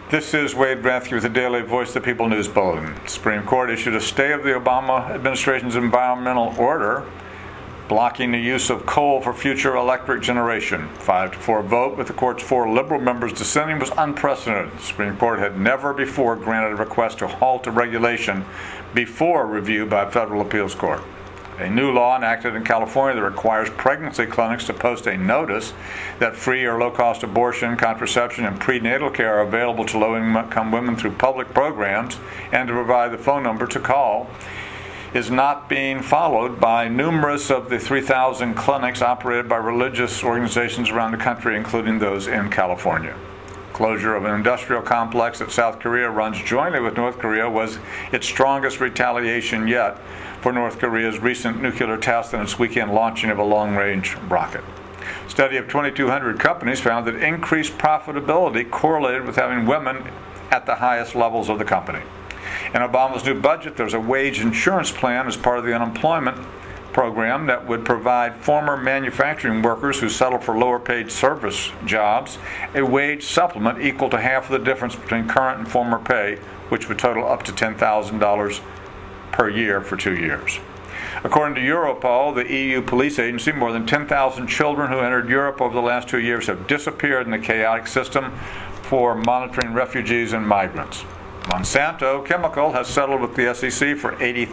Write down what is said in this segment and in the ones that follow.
This is Wade Rathke with the Daily Voice of the People News Bulletin. The Supreme Court issued a stay of the Obama administration's environmental order blocking the use of coal for future electric generation. 5-4 vote with the court's 4 liberal members dissenting was unprecedented. The Supreme Court had never before granted a request to halt a regulation before review by a federal appeals court. A new law enacted in California that requires pregnancy clinics to post a notice that free or low-cost abortion, contraception, and prenatal care are available to low-income women through public programs and to provide the phone number to call is not being followed by numerous of the 3,000 clinics operated by religious organizations around the country, including those in California. Closure of an industrial complex that South Korea runs jointly with North Korea was its strongest retaliation yet for North Korea's recent nuclear test and its weekend launching of a long-range rocket. A study of 2,200 companies found that increased profitability correlated with having women at the highest levels of the company. In Obama's new budget, there's a wage insurance plan as part of the unemployment program that would provide former manufacturing workers who settle for lower-paid service jobs a wage supplement equal to half of the difference between current and former pay, which would total up to $10,000 per year for 2 years. According to Europol, the EU police agency, more than 10,000 children who entered Europe over the last 2 years have disappeared in the chaotic system for monitoring refugees and migrants. Monsanto Chemical has settled with the SEC for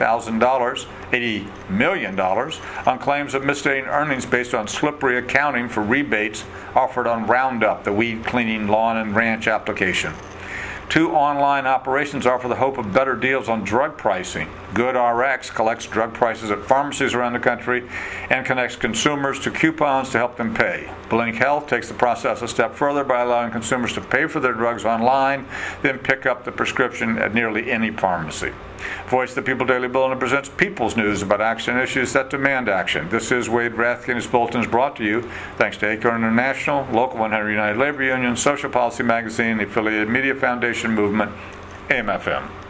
$80 million on claims of misstating earnings based on slippery accounting for rebates offered on Roundup, the weed-cleaning lawn and ranch application. 2 online operations offer the hope of better deals on drug pricing. GoodRx collects drug prices at pharmacies around the country and connects consumers to coupons to help them pay. Blink Health takes the process a step further by allowing consumers to pay for their drugs online, then pick up the prescription at nearly any pharmacy. Voice of the People Daily Bulletin presents People's News about action issues that demand action. This is Wade Rathke, and his bulletin is brought to you thanks to Acorn International, Local 100 United Labor Union, Social Policy Magazine, the Affiliated Media Foundation Movement, AM/FM.